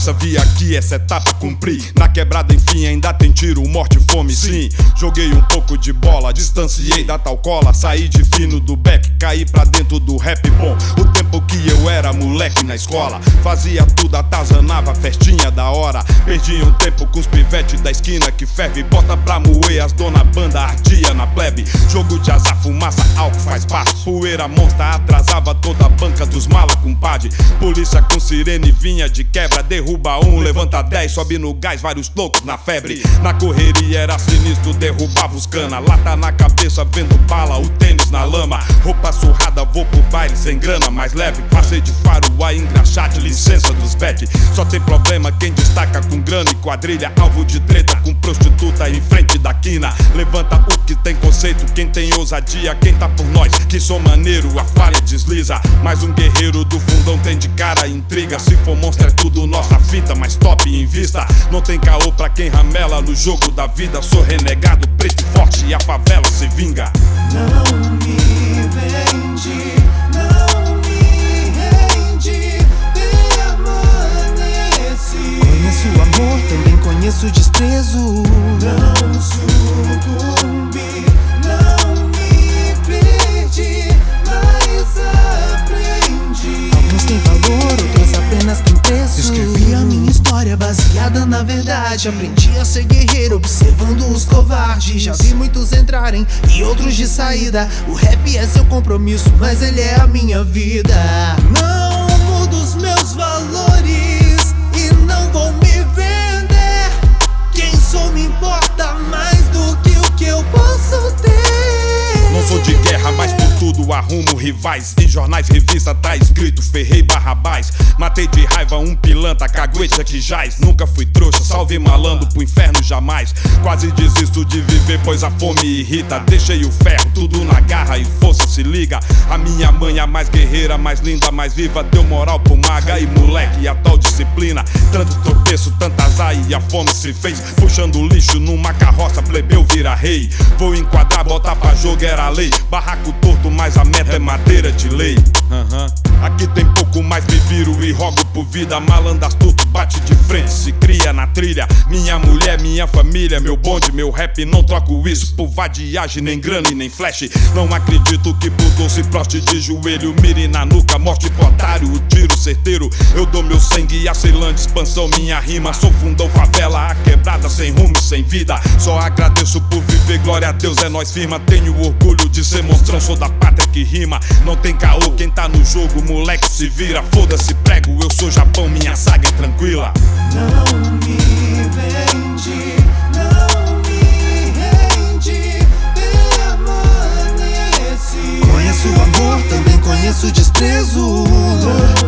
Sabia que essa etapa cumpri. Na quebrada enfim ainda tem tiro, morte e fome sim. Joguei um pouco de bola, distanciei da tal cola. Saí de fino do beck, caí pra dentro do rap bom. O tempo que eu era moleque na escola, fazia tudo, atazanava a festinha da hora. Perdi um tempo com os pivetes da esquina que ferve. Bota pra moer as dona banda, ardia na plebe. Jogo de azar, fumaça, álcool faz parte. Poeira monstra atrasava toda a banca dos mala, compadre. Polícia com sirene vinha de quebra. Derruba um, levanta 10, sobe no gás, vários loucos na febre. Na correria era sinistro, derrubava os cana. Lata na cabeça, vendo bala, o tênis na lama. Roupa surrada, vou pro baile sem grana, mais leve. Passei de faro a engraxate, licença dos bet. Só tem problema quem destaca com grana e quadrilha. Alvo de treta com prostituta em frente da quina. Levanta o que tem conceito, quem tem ousadia. Quem tá por nós, que sou maneiro, a falha desliza. Mais um guerreiro do fundão tem de cara intriga. Se for monstro é tudo nossa fita, mas top em vista. Não tem caô pra quem ramela no jogo da vida. Sou renegado, preto e forte e a favela se vinga. Não me vende, não me rende, permanece. Conheço o amor, também conheço o desprezo. Não sucumbi, não me perdi, mas aprendi. Alguns têm valor, outros apenas têm preço. Escrevi a minha história baseada na verdade. Aprendi a ser guerreiro observando os covardes. Já vi muitos entrarem e outros de saída. O rap é seu compromisso, mas ele é a minha vida. Não mudo os meus valores e não vou me vender. Quem sou me importa mais do que o que eu posso ter. Não sou de guerra, mas por tudo arrumo rivais. Em jornais, revista tá escrito Ferrei Barrabás. Matei de raiva um pilantra, caguete que jaz. Nunca fui trouxa, salve malandro pro inferno jamais. Quase desisto de viver, pois a fome irrita. Deixei o ferro, tudo na garra e força se liga. A minha mãe, a mais guerreira, mais linda, mais viva, deu moral pro maga e moleque, e a tal disciplina. Tanto tropeço, tanta azar e a fome se fez. Puxando lixo numa carroça, plebeu vira rei. Vou enquadrar, botar pra jogo era lei. Barraco torto, mas a meta é madeira de lei. Aqui tem pouco, mas me viro e rogo por vida. Malandro astuto, bate de frente, se cria na trilha. Minha mulher, minha família, meu bonde, meu rap. Não troco isso por vadiagem, nem grana e nem flash. Não acredito que por doce proste de joelho. Mire na nuca, morte pro otário, o tiro certeiro. Eu dou meu sangue e a Ceilândia, expansão, minha rima. Sou fundão, favela, a quebrada, sem rumo e sem vida. Só agradeço por viver, glória a Deus, é nós firma. Tenho orgulho de ser monstrão, sou da pátria que rima. Não tem caô, quem tá no jogo, moleque se vira. Foda-se prego, eu sou Japão, minha saga é tranquila. Não me vende, não me rende, permanece. Conheço o amor, também conheço o desprezo.